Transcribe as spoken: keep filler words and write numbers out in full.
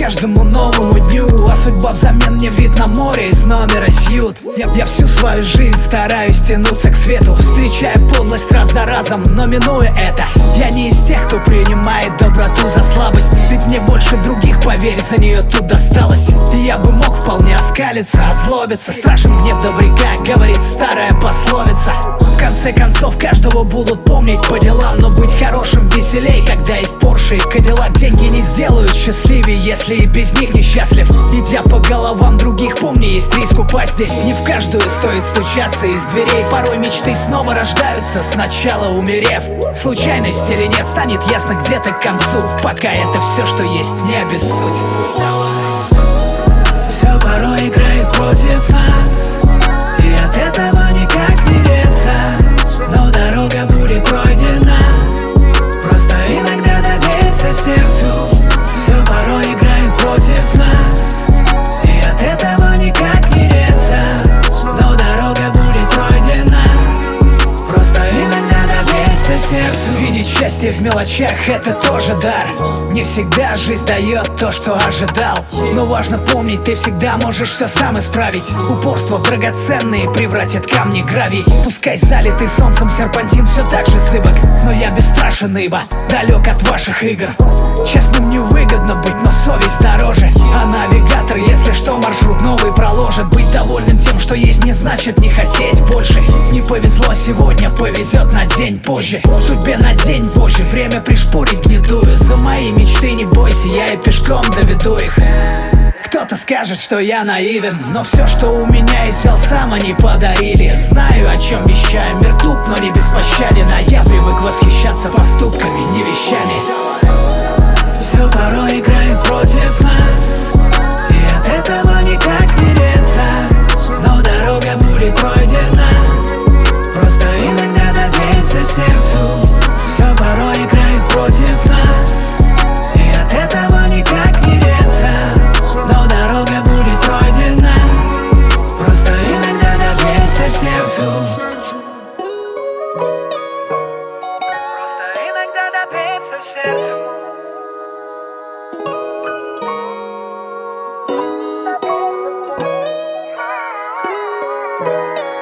каждому новому дню, а судьба взамен мне вид на море из номера сьют. Я, я всю свою жизнь стараюсь тянуться к свету, встречая подлость раз за разом, но минуя это. Я не из тех, кто принимает доброту за слабость, ведь мне больше других, поверь, за нее тут досталось. И я бы мог вполне оскалиться, озлобиться. Страшен гнев добряка, говорит старая пословица. В конце концов, каждого будут помнить по делам, но быть хорошим веселей, когда есть Порше и Кадиллак. Деньги не сделают счастливее, если и без них несчастлив. Идя по головам других, помни, есть риск упасть здесь. Не в каждую стоит стучаться из дверей. Порой мечты снова рождаются, сначала умерев. Случайность или нет, станет ясно где-то к концу. Пока это все, что есть, не обессудь. Все порой играет против нас, и от этого никак не деться. Но дорога будет пройдена, просто иногда доверься сердцу. Все порой играет против нас, и от этого никак не деться. Но дорога будет пройдена, просто иногда доверься сердцу. Видеть счастье в мелочах — это тоже дар. Не всегда жизнь дает то, что ожидал, но важно помнить, ты всегда можешь все сам исправить. Упорство в драгоценные превратит камни гравий. Пускай залитый солнцем серпантин все так же зыбок, но я бесстрашен, ибо далек от ваших игр. Честным невыгодно быть, но совесть дороже. А навигатор, если что, маршрут новый проложит. Быть довольным тем, что есть, не значит не хотеть больше. Не повезло сегодня, повезет на день позже. Судьбе на день вожжи, время пришпорить гнедую. За мои мечты не бойся, я и пешком доведу их. Кто-то скажет, что я наивен, но все, что у меня есть, взял сам, они подарили. Знаю, о чем вещаю, мир туп, но не беспощаден. А я привык восхищаться поступками, не вещами. Все порой играет против нас, и от этого никак не деться. Но дорога будет пройдена, просто иногда доверься сердцу. Все порой играет против нас, и от этого никак не деться. Но дорога будет пройдена, просто иногда доверься сердцу. Просто иногда доверься сердцу. Thank you.